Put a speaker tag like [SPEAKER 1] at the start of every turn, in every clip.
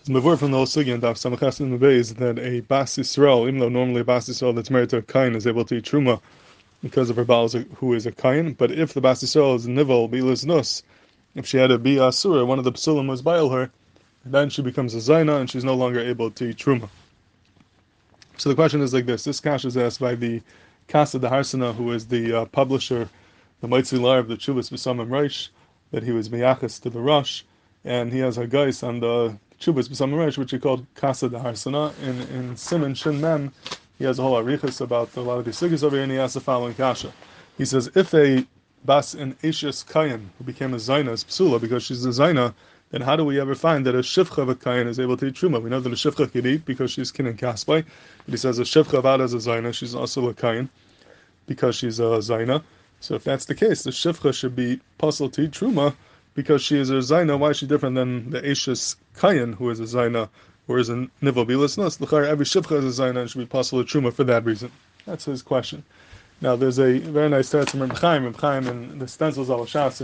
[SPEAKER 1] It's mavur from the whole sugi and Daf Samachas in the base that a Bas Yisrael, even though normally a Bas Yisrael that's married to a Kain is able to eat Truma because of her Baal who is a Kain, but if the Bas Yisrael is Nivel, Bilas Nus, if she had a Bi Asura, one of the Psulim was Baal her, then she becomes a Zaina and she's no longer able to eat Truma. So the question is like this Kash is asked by the Kasa de Harsana, who is the publisher, the Maitzi Lar of the Chuvas B'Samim Reish, that he was Miyachas to the Rosh, and he has a guys on the Chubas B'Samim Reish, which he called Kasa de Harsana. In Simon Shin Mem, he has a whole arichas about a lot of these sugis over here, and he has the following kasha. He says, if a Bas in Ashes Kayan, who became a Zaina, is Psula, because she's a Zaina, then how do we ever find that a Shivcha of a Kayan is able to eat Truma? We know that a Shivcha can eat because she's kin and kaspai, but he says a Shivcha of Ada is a Zaina, she's also a Kayan, because she's a Zaina. So if that's the case, the Shivcha should be puzzle to eat Truma, because she is a Zaina. Why is she different than the Ashes Kayan, who is a Zaina, or is a Nivel Bilas Nus? Every Shivcha is a Zaina and should be puzzle to Truma for that reason. That's his question. Now there's a very nice teretz from Reb Chaim in the stencils al Shas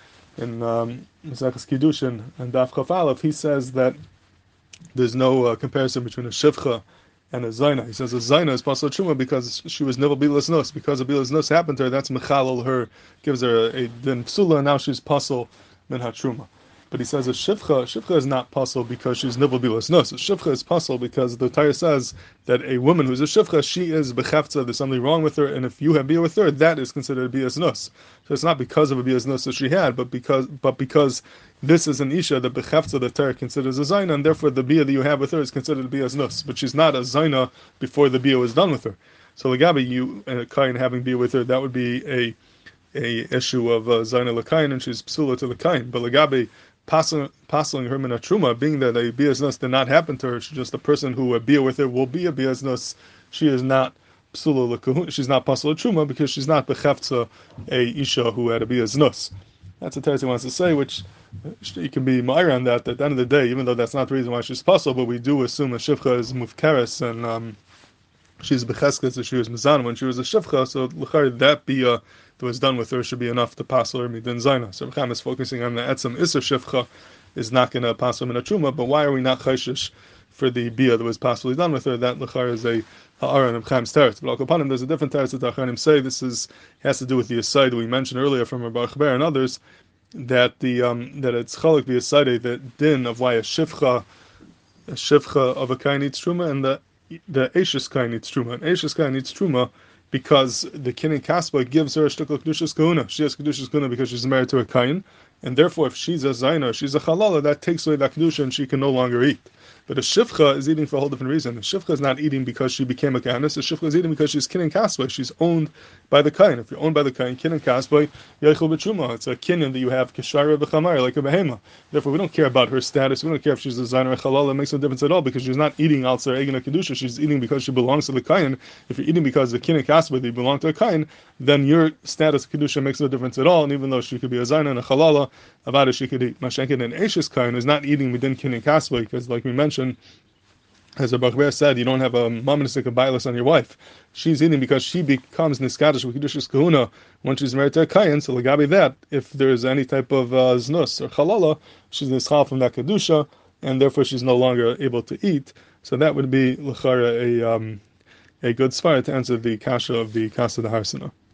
[SPEAKER 1] in Maseches Kiddushin and Daf Chaf Aleph. He says that there's no comparison between a Shivcha and a Zaina. He says a Zaina is Pasal Truma because she was Nivel Bilas Nus. Because a Bilas Nus happened to her, that's Mechalal her, gives her a din Psula, and now she's Pasal Min HaTruma. But he says a Shivcha is not Pasal because she's Nivel Bilas Nus. A Shivcha is Pasal because the Torah says that a woman who's a Shivcha, she is Bechefza, there's something wrong with her, and if you have Bia with her, that is considered Bias Nus. So it's not because of a Bias Nus that she had, but because this is an Isha that Bechefza, the Torah considers a Zaina, and therefore the Bia that you have with her is considered Bias Nus. But she's not a Zaina before the Bia was done with her. So Lagabi, you and a Kain having Bia with her, that would be a issue of Zaina Lakain, and she's Psula to the Kain. But Lagabi, passing her min truma, being that a bias nus did not happen to her, she's just a person who a bia with her will be a bias nus. She is not psula lekahun. She's not pasal truma because she's not bechefza a isha who had a bias nus. That's what Teresi wants to say, which you can be ma'ir on that. At the end of the day, even though that's not the reason why she's pasal, but we do assume a shivcha is mufkeres and she's becheskes that she was mizan when she was a shivcha. So l'chari that bia that was done with her should be enough to pass her midin zaina. So Recham is focusing on the etzem iser shivcha is not going to pass her min truma. But why are we not chayshish for the bia that was possibly done with her? That l'chari is a ha'aron of Chaim's teretz. But upon him, there's a different teretz that the Acharonim say. This has to do with the aside we mentioned earlier from Rabbi Chaber and others, that the that it's chalak the aside that din of why a shivcha of a kain needs truma, and the Ashes Kain needs Truma. And Ashes Kain needs Truma because the Kin and Kaspa gives her a shtukal Kedushas Kahuna. She has Kedushas Kahuna because she's married to a Kain, and therefore if she's a Zaina, she's a Halala, that takes away that Kedusha and she can no longer eat. But a Shivcha is eating for a whole different reason. A Shivcha is not eating because she became a Kahanis. A Shivcha is eating because she's Kin and Kaspa. She's owned by the Kain. If you're owned by the Kain, Kin and Kaspa, Yechel B'Truma. It's a Kinyan that you have Keshara B'Chamar, like a Behema. Therefore, we don't care about her status. We don't care if she's a Zaina or a Halal. It makes no difference at all because she's not eating Alzer Egin Kedusha. She's eating because she belongs to the Kain. If you're eating because the Kin and Kaspa, they belong to a Kain, then your status Kedusha makes no difference at all. And even though she could be a Zaina and a Halala, Avada she could eat. Mashenkin and Ashes Kain is not eating within Kin and Kaspa because, like we mentioned, as the Bachber said, you don't have a mamanistic bias on your wife. She's eating because she becomes niskadish with Kedushas Kahuna when she's married to a Kayan. So Lagabi that, if there's any type of znus or halala, she's nischal from that Kedusha, and therefore she's no longer able to eat. So that would be l'chara a good svara to answer the kasha of the Kasa de Harsana.